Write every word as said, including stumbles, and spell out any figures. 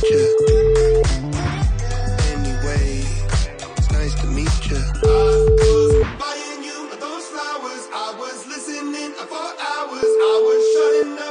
meet you. Anyway, it's nice to meet you. I was buying you those flowers. I was listening for hours. I was shutting up.